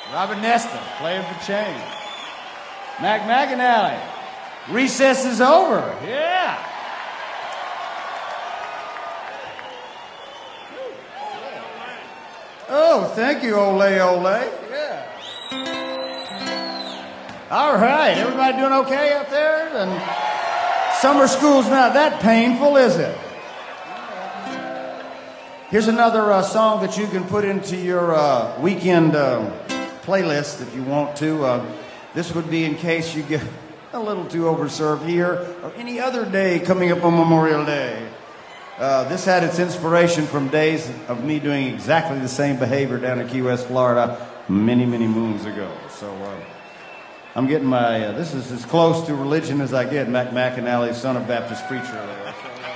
Robert Nesta, playing for change. Mac McAnally. Recess is over. Yeah. Oh, thank you, Ole Ole. Yeah. All right, everybody doing okay out there? And summer school's not that painful, is it? Here's another song that you can put into your weekend playlist if you want to. This would be in case you get a little too overserved here or any other day coming up on Memorial Day. This had its inspiration from days of me doing exactly the same behavior down in Key West, Florida, many, many moons ago. So I'm getting my, this is as close to religion as I get, Mac McAnally, son of Baptist preacher there.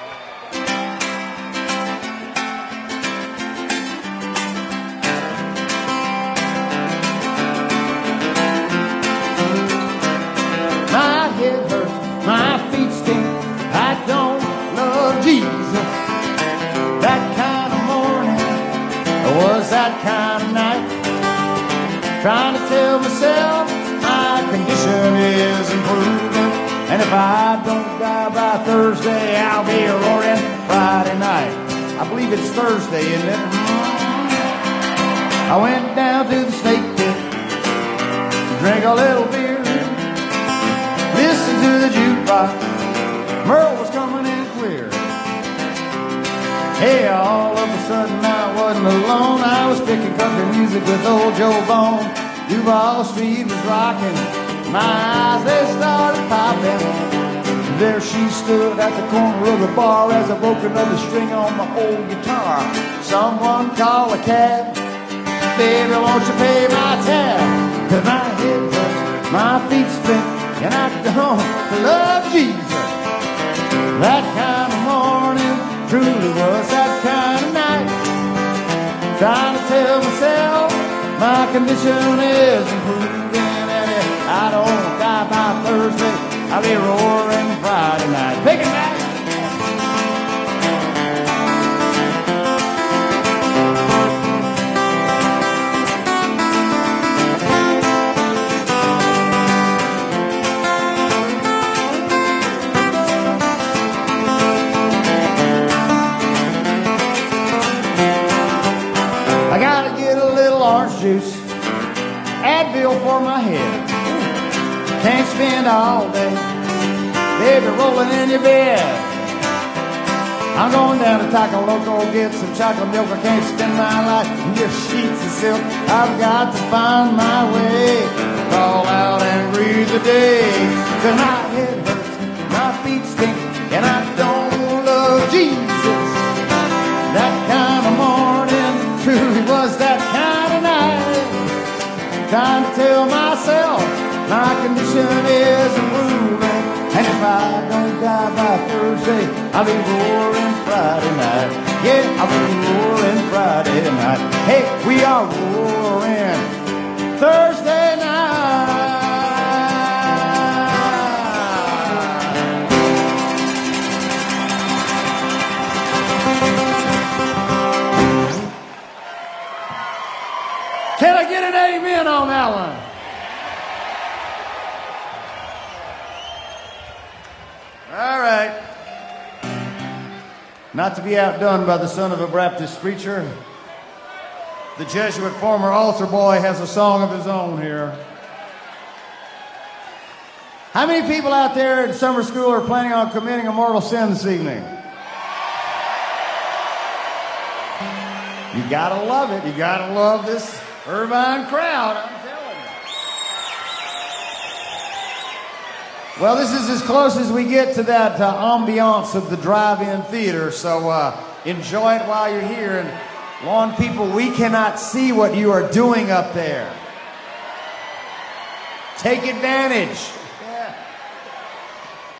My head hurts, my feet stink, I don't love Jesus. That kind of morning was that kind of night. Trying to tell myself my condition is improving, and if I don't die by Thursday, I'll be roaring Friday night. I believe it's Thursday, isn't it? I went down to the snake pit to drink a little beer, listen to the jukebox, Merle was coming in clear. Hey, all of a sudden I wasn't alone. I was picking country music with old Joe Bone. Duval Street was rocking, my eyes they started popping. There she stood at the corner of the bar as I broke another string on my old guitar. Someone call a cab, baby won't you pay my tab? 'Cause my head hurts, my feet stink, and I don't love Jesus. That kind of morning truly was that kind of night. Trying to tell myself my condition is improving, and if I don't die by Thursday, I'll be roaring Friday night. Pick it back. Juice, Advil for my head. Can't spend all day, baby, rolling in your bed. I'm going down to Taco Loco, get some chocolate milk. I can't spend my life in your sheets of silk. I've got to find my way, crawl out and breathe the day. 'Cause my head hurts, my feet stink, and I don't love Jesus. That kind of morning truly was that kind of night. Trying to tell myself my condition is improving, and if I don't die by Thursday, I'll be roaring Friday night. Yeah, I'll be roaring Friday night. Hey, we are roaring Thursday night. Can I get an amen on that one? All right. Not to be outdone by the son of a Baptist preacher, the Jesuit former altar boy has a song of his own here. How many people out there in summer school are planning on committing a mortal sin this evening? You gotta love it. You gotta love this Irvine crowd, I'm telling you. Well, this is as close as we get to that ambiance of the drive-in theater, so enjoy it while you're here. And lawn people, we cannot see what you are doing up there. Take advantage.